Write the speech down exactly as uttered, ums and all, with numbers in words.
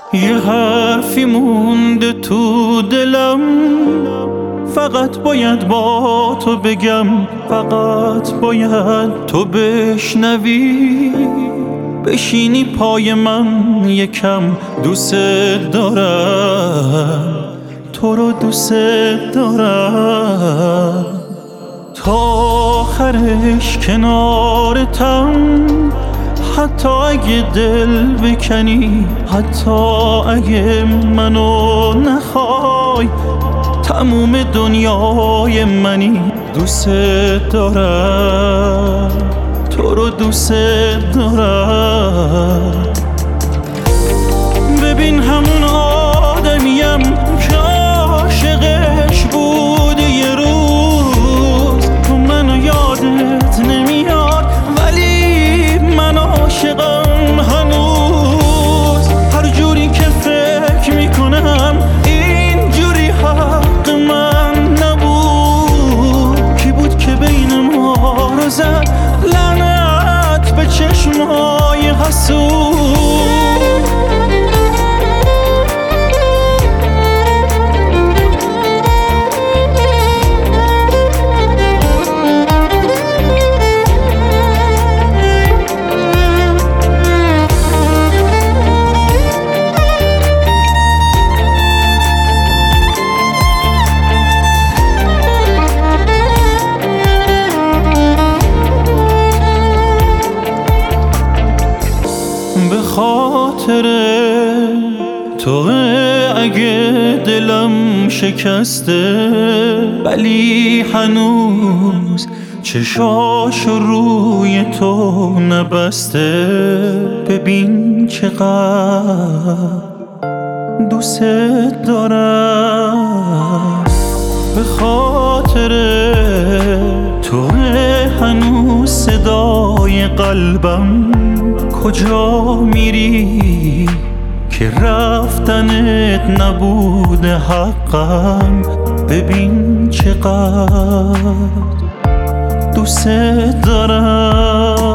یه حرفی مونده تو دلم، فقط باید با تو بگم، فقط باید تو بشنوی، بشینی پای من یکم. دوست دارم، تو رو دوست دارم، تا آخرش کنارتم. حتی اگه دل بکنی، حتی اگه منو نخوای، تموم دنیای منی. دوست دارم، تو رو دوست دارم. ببین همون آدمیم که عاشقش بود یه روز، تو منو یادت نمیاد ولی من عاشقم هنوز. هر جوری که فکر میکنم اینجوری حق من نبود. کی بود که بین ما رو زد لعنت به چشمای حسود. به خاطر تو اگه دلم شکسته، ولی هنوز چشاش روی تو نبسته. ببین چقدر دوست دارم. به خاطر تو هنوز صدای قلبم. کجا میری که رفتنت نبود حقم؟ ببین چقدر دوست دارم.